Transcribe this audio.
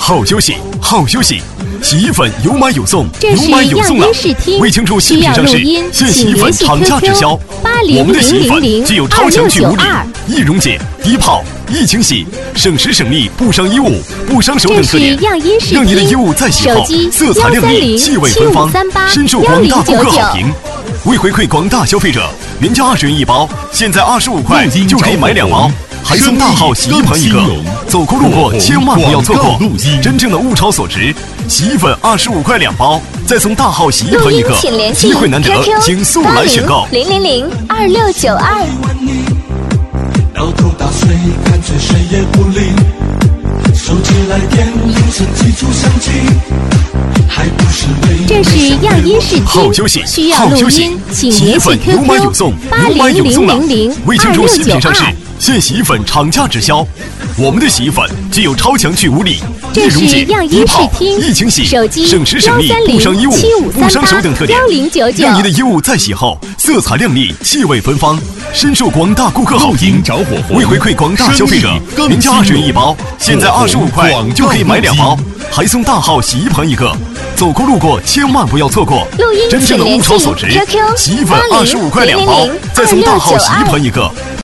好消息，好消息！洗衣粉有买有送， 这是样音试听， 为庆祝新品上市，现洗衣粉厂家直销。我们的洗衣粉具有超强去污力、易溶解、低泡、易清洗、省时省力、不伤衣物、不伤手等特点，让你的衣物在洗后色彩亮丽、气味芬芳，深受广大顾客好评。为回馈广大消费者，原价20元一包，现在25块就可以买2包。还送大号洗衣盆一个，走过路过千万不要错过，真正的物超所值。洗衣粉25块2包，再送大号洗衣盆一个，机会难得，请速来选购。 0002692。 摇头打碎，干脆谁也不理。手机来电，铃声记住响起，还不是累。 这是样音试听， 好消息， 需要录音，请联系 QQ 有买有送，有买有送了。为庆祝新品上市， 8002692。 现洗衣粉厂家直销，我们的洗衣粉具有超强去污力、 这是样音试听， 易清洗、 手机省时省力、不伤衣物、不伤手等特点，让你的衣物在洗后色彩亮丽、气味芬芳，深受广大顾客好评。为回馈广大消费者，原价20元一包，现在25块就可以买2包，还送大号洗衣盆一个。走过路过千万不要错过，真正的物超所值。洗衣粉25块2包，再送大号洗衣盆一个。